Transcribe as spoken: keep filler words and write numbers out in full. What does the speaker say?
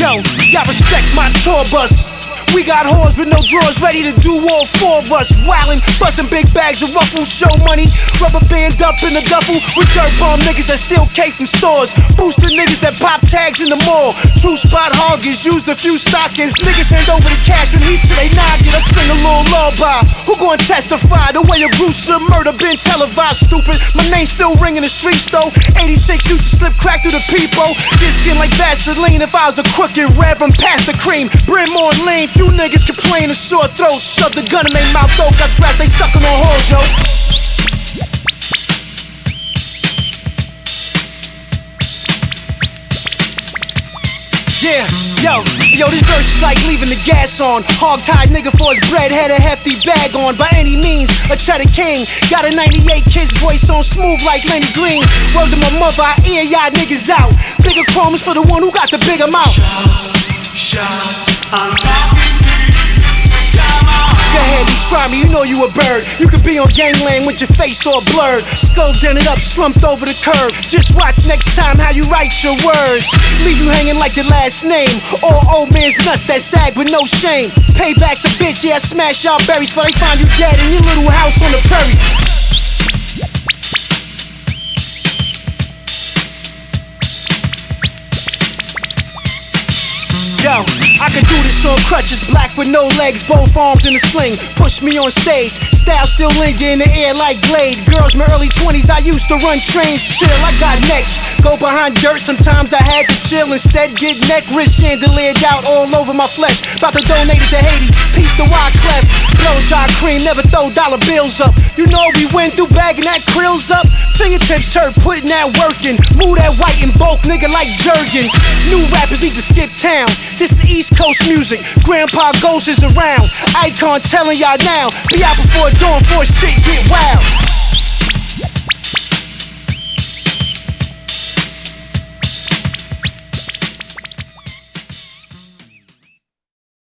Yo, y'all respect my tour bus. We got whores with no drawers, ready to do all four of us. Wildin', bustin' big bags of ruffles, show money. Rubber band up in the duffel. We dirt bomb niggas that steal cake from stores. Booster niggas that pop tags in the mall. True spot hoggers, used a few stockings. Niggas hand over the cash when he's to they noggin. I sing a little lullaby. Who gon' testify? The way a gruesome murder been televised, stupid. My name still ringing the streets though. eighty-six used to slip crack through the peephole. Get skin like Vaseline if I was a crooked rev and past the cream. Brim more lean. Few niggas complain of sore throats. Shove the gun in their mouth, though. Got scratch, they suckin' on hoes, yo. Yeah, yo, yo, this verse is like leaving the gas on. Hog-tied nigga for his bread, had a hefty bag on. By any means, a cheddar king. Got a ninety-eight Kids voice on smooth like Lenny Green. Word to my mother, I ear y'all niggas out. Bigger chromes for the one who got the bigger mouth. Shout, shout, I'm talking to you. Go ahead and try me, you know you a bird. You could be on gangland with your face all blurred. Skull dented up, slumped over the curb. Just watch next time how you write your words. Leave you hanging like your last name. All old man's nuts that sag with no shame. Payback's a bitch, yeah, smash y'all berries before they find you dead in your little house on the prairie. Yo, I can do this on crutches, black with no legs, both arms in a sling. Push me on stage, style still linger in the air like Blade. Girls, my early twenties, I used to run trains, chill, I got next. Go behind dirt, sometimes I had to chill. Instead, get neck, wrist chandeliered out all over my flesh. About to donate it to Haiti, peace to Wyclef. Blow dry cream, never throw dollar bills up. You know we went through bagging that krills up. Fingertips hurt, putting that work in. Move that white in bulk, nigga, like Jergens. New rappers need to skip town. This the East Coast music, Grandpa Ghost is around. Icon telling y'all now, be out before dawn before shit get wild.